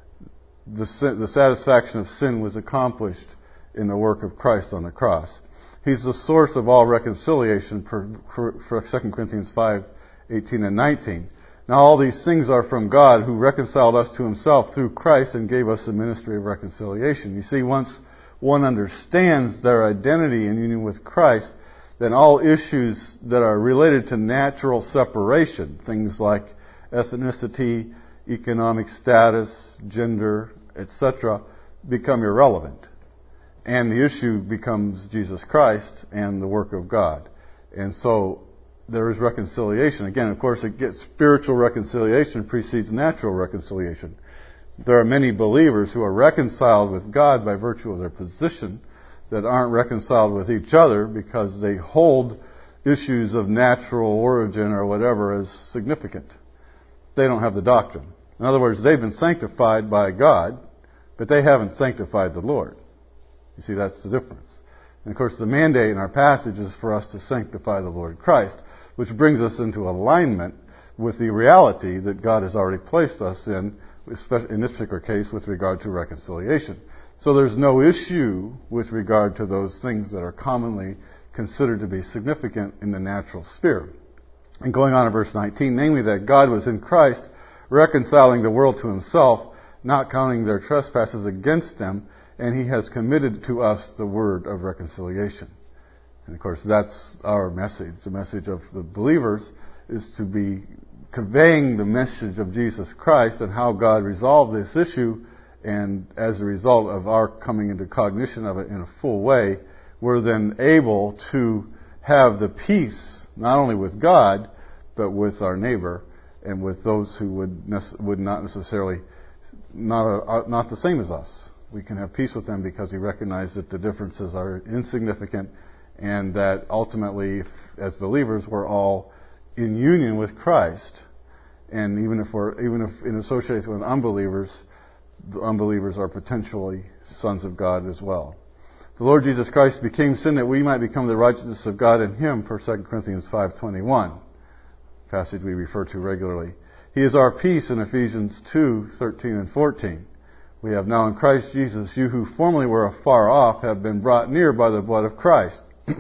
the, sin, the satisfaction of sin was accomplished in the work of Christ on the cross. He's the source of all reconciliation for, for, for Second Corinthians five eighteen and nineteen. Now all these things are from God, who reconciled us to himself through Christ and gave us the ministry of reconciliation. You see, once one understands their identity in union with Christ, then all issues that are related to natural separation, things like ethnicity, economic status, gender, et cetera, become irrelevant. And the issue becomes Jesus Christ and the work of God. And so there is reconciliation. Again, of course, it gets spiritual reconciliation precedes natural reconciliation. There are many believers who are reconciled with God by virtue of their position that aren't reconciled with each other because they hold issues of natural origin or whatever as significant. They don't have the doctrine. In other words, they've been sanctified by God, but they haven't sanctified the Lord. You see, that's the difference. And of course, the mandate in our passage is for us to sanctify the Lord Christ, which brings us into alignment with the reality that God has already placed us in, in this particular case, with regard to reconciliation. So there's no issue with regard to those things that are commonly considered to be significant in the natural sphere. And going on to verse nineteen, namely that God was in Christ reconciling the world to himself, not counting their trespasses against them, and he has committed to us the word of reconciliation. And of course, that's our message. The message of the believers is to be conveying the message of Jesus Christ and how God resolved this issue, and as a result of our coming into cognition of it in a full way, we're then able to have the peace, not only with God, but with our neighbor and with those who would nece- would not necessarily, not, a, not the same as us. We can have peace with them because we recognize that the differences are insignificant, and that ultimately, if, as believers, we're all in union with Christ. And even if we're even if in association with unbelievers, the unbelievers are potentially sons of God as well. The Lord Jesus Christ became sin that we might become the righteousness of God in him, per Second Corinthians five twenty-one, passage we refer to regularly. He is our peace in Ephesians two thirteen and fourteen. We have now in Christ Jesus, you who formerly were afar off have been brought near by the blood of Christ.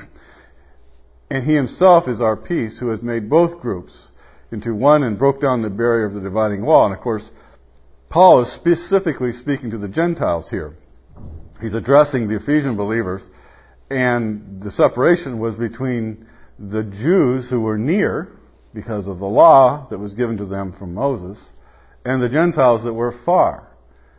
And he himself is our peace, who has made both groups into one and broke down the barrier of the dividing wall. And of course, Paul is specifically speaking to the Gentiles here. He's addressing the Ephesian believers, and the separation was between the Jews who were near because of the law that was given to them from Moses, and the Gentiles that were far.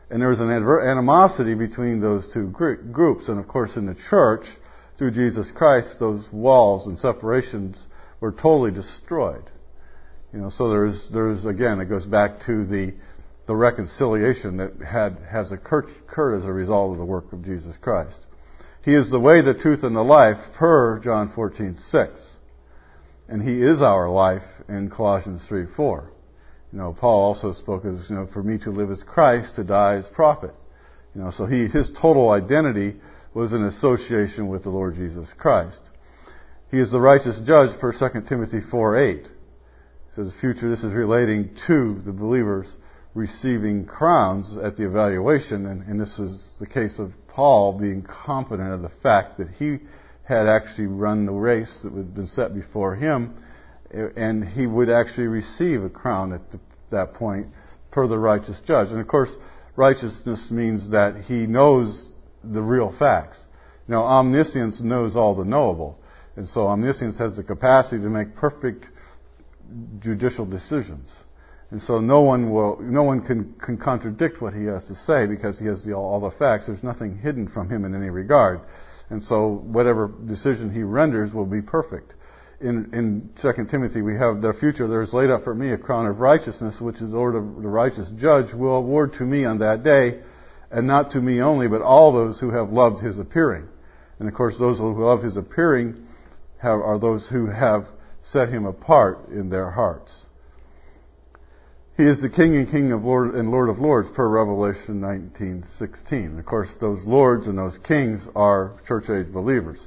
And there was an animosity between those two groups. And of course, in the church, through Jesus Christ, those walls and separations were totally destroyed. You know, so there's, there's again, it goes back to the the reconciliation that had has occurred, occurred as a result of the work of Jesus Christ. He is the way, the truth, and the life, per John fourteen six. And He is our life in Colossians three four. You know, Paul also spoke as, you know, for me to live as Christ, to die as profit. You know, so he, his total identity was in association with the Lord Jesus Christ. He is the righteous judge per Second Timothy four eight. So the future, this is relating to the believers receiving crowns at the evaluation, and, and this is the case of Paul being confident of the fact that he had actually run the race that had been set before him, and he would actually receive a crown at the, that point per the righteous judge. And of course, righteousness means that he knows the real facts. You know, omniscience knows all the knowable. And so omniscience has the capacity to make perfect judicial decisions. And so no one will, no one can, can contradict what he has to say because he has the, all, all the facts. There's nothing hidden from him in any regard. And so whatever decision he renders will be perfect. In, in Second Timothy, we have the future, there is laid up for me a crown of righteousness, which is the Lord of the righteous judge will award to me on that day, and not to me only, but all those who have loved his appearing. And of course, those who love his appearing have, are those who have set him apart in their hearts. He is the King and King of Lord and Lord of Lords per Revelation nineteen sixteen. Of course, those lords and those kings are church age believers.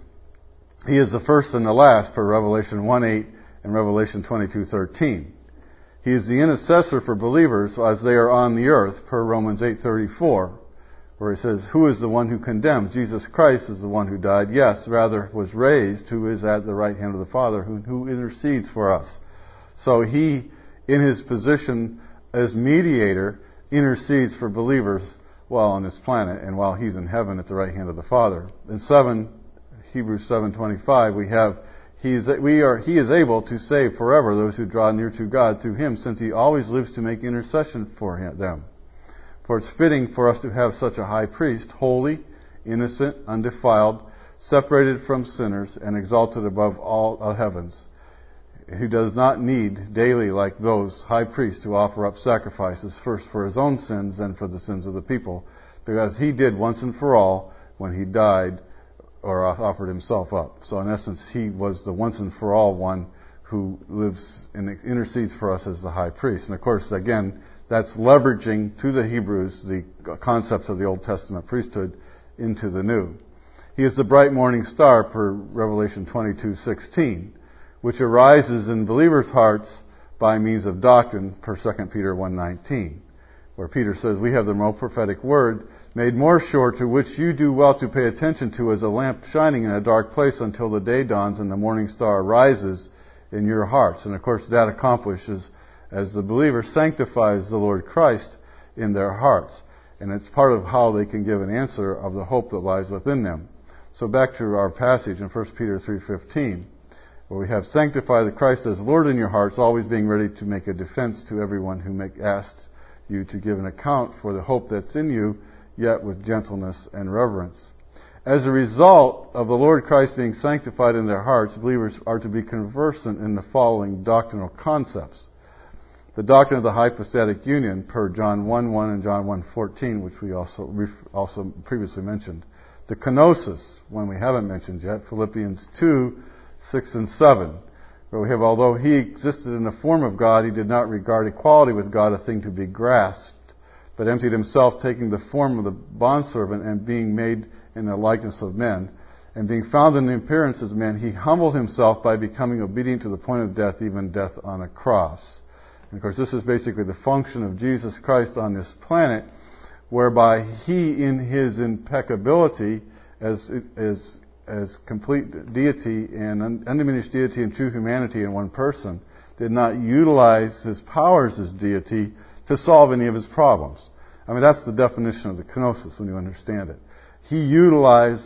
He is the first and the last per Revelation one eight and Revelation twenty-two thirteen. He is the intercessor for believers as they are on the earth per Romans eight thirty-four, where he says, "Who is the one who condemns? Jesus Christ is the one who died, yes, rather was raised, who is at the right hand of the Father, who, who intercedes for us." So he, in his position as mediator, intercedes for believers while on this planet and while he's in heaven at the right hand of the Father. In seven, Hebrews seven twenty-five, we have he is we are he is able to save forever those who draw near to God through him, since he always lives to make intercession for him, them. For it's fitting for us to have such a high priest, holy, innocent, undefiled, separated from sinners, and exalted above all heavens, who does not need daily, like those high priests, to offer up sacrifices, first for his own sins and for the sins of the people, because he did once and for all when he died or offered himself up. So in essence, he was the once and for all one who lives and intercedes for us as the high priest. And of course, again, that's leveraging to the Hebrews the concepts of the Old Testament priesthood into the New. He is the bright morning star per Revelation twenty-two sixteen, which arises in believers' hearts by means of doctrine per Second Peter one nineteen, where Peter says, "We have the more prophetic word made more sure, to which you do well to pay attention to as a lamp shining in a dark place until the day dawns and the morning star rises in your hearts." And of course, that accomplishes as the believer sanctifies the Lord Christ in their hearts. And it's part of how they can give an answer of the hope that lies within them. So back to our passage in First Peter three fifteen, where we have sanctify the Christ as Lord in your hearts, always being ready to make a defense to everyone who make, asks you to give an account for the hope that's in you, yet with gentleness and reverence. As a result of the Lord Christ being sanctified in their hearts, believers are to be conversant in the following doctrinal concepts. The doctrine of the hypostatic union per John one one and John one fourteen, which we also also previously mentioned. The kenosis, one we haven't mentioned yet, Philippians two six and seven, where we have, although he existed in the form of God, he did not regard equality with God a thing to be grasped, but emptied himself, taking the form of the bondservant and being made in the likeness of men. And being found in the appearance as man, he humbled himself by becoming obedient to the point of death, even death on a cross. And of course, this is basically the function of Jesus Christ on this planet, whereby he, in his impeccability as as as complete deity and undiminished deity and true humanity in one person, did not utilize his powers as deity to solve any of his problems. I mean, that's the definition of the kenosis when you understand it. He utilized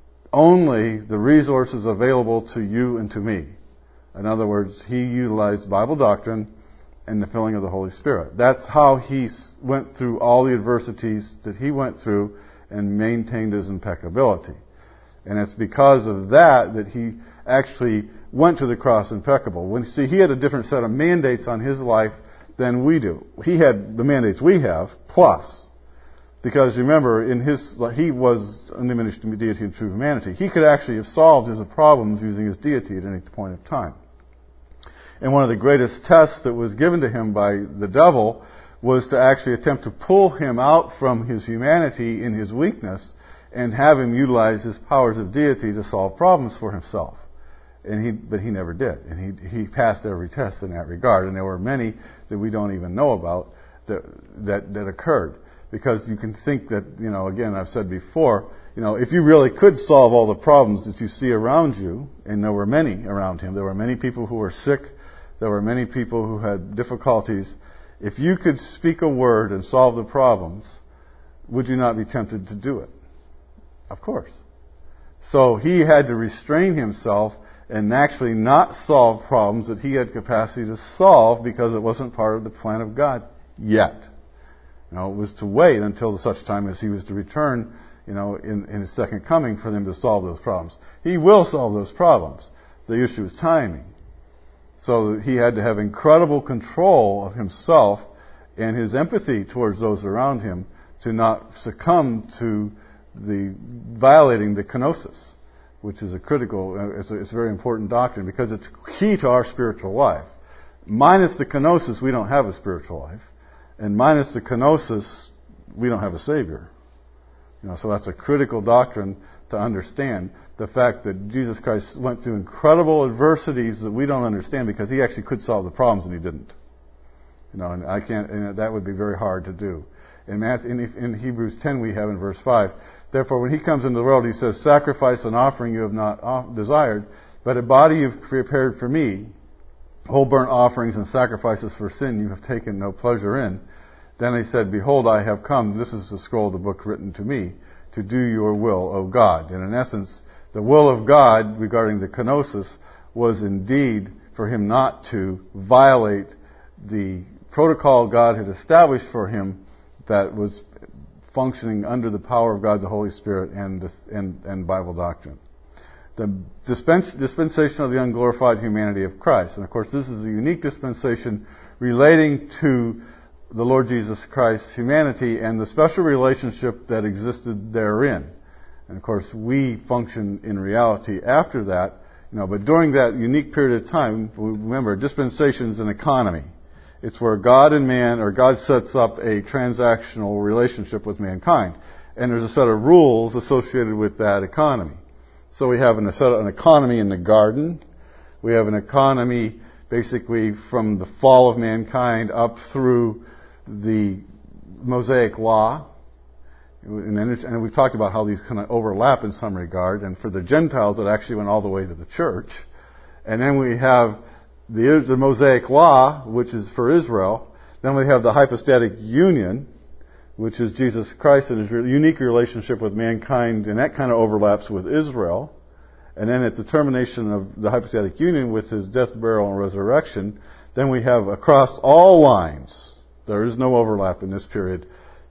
only the resources available to you and to me. In other words, he utilized Bible doctrine and the filling of the Holy Spirit. That's how he went through all the adversities that he went through and maintained his impeccability. And it's because of that that he actually went to the cross impeccable. When see, he had a different set of mandates on his life than we do. He had the mandates we have, plus. Because remember, in his he was undiminished deity and true humanity. He could actually have solved his problems using his deity at any point of time. And one of the greatest tests that was given to him by the devil was to actually attempt to pull him out from his humanity in his weakness and have him utilize his powers of deity to solve problems for himself. And he, but he never did. And he, he passed every test in that regard. And there were many that we don't even know about that, that, that occurred. Because you can think that, you know, again, I've said before, you know, if you really could solve all the problems that you see around you, and there were many around him, there were many people who were sick, there were many people who had difficulties. If you could speak a word and solve the problems, would you not be tempted to do it? Of course. So he had to restrain himself and actually not solve problems that he had capacity to solve because it wasn't part of the plan of God yet. You know, it was to wait until such time as he was to return, you know, in, in his second coming for them to solve those problems. He will solve those problems. The issue is timing. So he had to have incredible control of himself and his empathy towards those around him to not succumb to the violating the kenosis, which is a critical, it's a, it's a very important doctrine because it's key to our spiritual life. Minus the kenosis, we don't have a spiritual life. And minus the kenosis, we don't have a Savior. You know, so that's a critical doctrine to understand. The fact that Jesus Christ went through incredible adversities that we don't understand because he actually could solve the problems and he didn't. You know, and I can't. And that would be very hard to do. In, Matthew, in, in Hebrews ten, we have in verse five. Therefore, when he comes into the world, he says, "Sacrifice and offering you have not desired, but a body you've prepared for me. Whole burnt offerings and sacrifices for sin you have taken no pleasure in." Then he said, "Behold, I have come." This is the scroll of the book written to me, "to do your will, O God." And in essence, the will of God regarding the kenosis was indeed for him not to violate the protocol God had established for him that was functioning under the power of God, the Holy Spirit, and, the, and, and Bible doctrine. The dispens- dispensation of the unglorified humanity of Christ. And of course, this is a unique dispensation relating to the Lord Jesus Christ's humanity and the special relationship that existed therein. And of course, we function in reality after that. You know, but during that unique period of time, remember, dispensation is an economy. It's where God and man, or God sets up a transactional relationship with mankind. And there's a set of rules associated with that economy. So we have an, a set of, an economy in the garden. We have an economy basically from the fall of mankind up through the Mosaic Law. And, then it's, and we've talked about how these kind of overlap in some regard. And for the Gentiles, it actually went all the way to the church. And then we have the, the Mosaic Law, which is for Israel. Then we have the hypostatic union, which is Jesus Christ and his unique relationship with mankind, and that kind of overlaps with Israel. And then at the termination of the hypostatic union with his death, burial, and resurrection, then we have across all lines, there is no overlap in this period,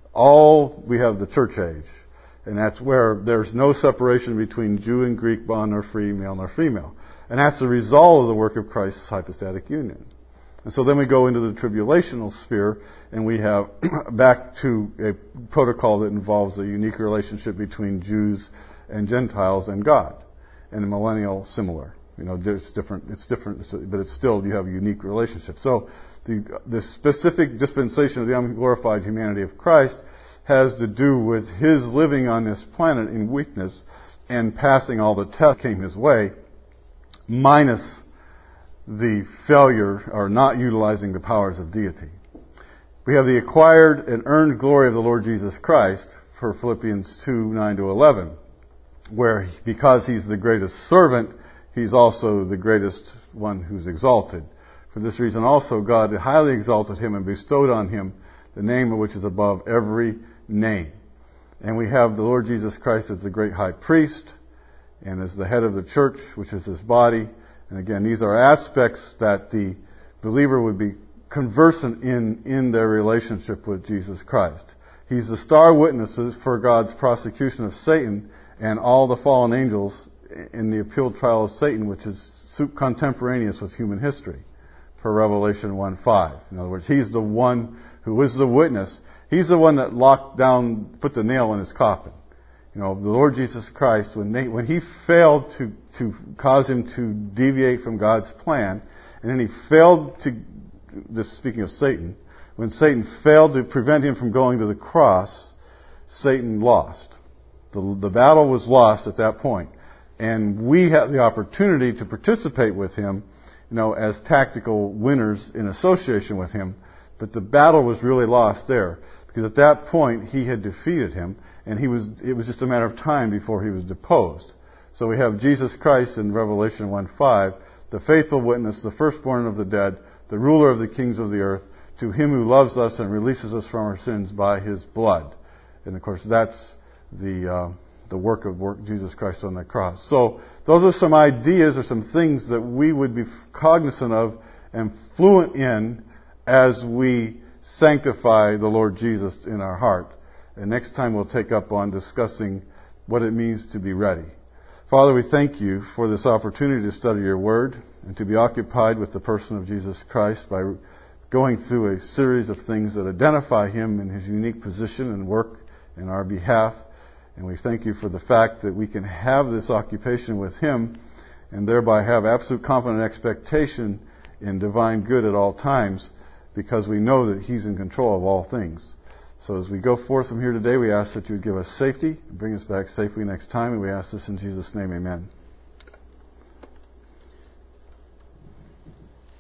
all we have the church age. And that's where there's no separation between Jew and Greek, bond nor free, male nor female. And that's the result of the work of Christ's hypostatic union. And so then we go into the tribulational sphere, and we have back to a protocol that involves a unique relationship between Jews and Gentiles and God. And the millennial, similar. You know, it's different, it's different, but it's still, you have a unique relationship. So the, the specific dispensation of the unglorified humanity of Christ has to do with his living on this planet in weakness and passing all the tests that came his way, minus the failure or not utilizing the powers of deity. We have the acquired and earned glory of the Lord Jesus Christ for Philippians two, nine to eleven, where because he's the greatest servant, he's also the greatest one who's exalted. For this reason also God highly exalted him and bestowed on him the name which is above every name. And we have the Lord Jesus Christ as the great high priest and as the head of the church, which is his body. And again, these are aspects that the believer would be conversant in, in their relationship with Jesus Christ. He's the star witnesses for God's prosecution of Satan and all the fallen angels in the appeal trial of Satan, which is contemporaneous with human history, per Revelation one five. In other words, he's the one who is the witness. He's the one that locked down, put the nail in his coffin. You know, the Lord Jesus Christ, when they, when he failed to, to cause him to deviate from God's plan, and then he failed to, this speaking of Satan, when Satan failed to prevent him from going to the cross, Satan lost. The, the battle was lost at that point. And we have the opportunity to participate with him, you know, as tactical winners in association with him. But the battle was really lost there. Because at that point, he had defeated him, and he was, it was just a matter of time before he was deposed. So we have Jesus Christ in Revelation one five, the faithful witness, the firstborn of the dead, the ruler of the kings of the earth, to him who loves us and releases us from our sins by his blood. And of course, that's the uh, the work of work Jesus Christ on the cross. So those are some ideas or some things that we would be cognizant of and fluent in as we sanctify the Lord Jesus in our heart. And next time we'll take up on discussing what it means to be ready. Father, we thank you for this opportunity to study your word and to be occupied with the person of Jesus Christ by going through a series of things that identify him in his unique position and work in our behalf. And we thank you for the fact that we can have this occupation with him and thereby have absolute confident expectation in divine good at all times, because we know that he's in control of all things. So as we go forth from here today, we ask that you would give us safety and bring us back safely next time. And we ask this in Jesus' name, amen.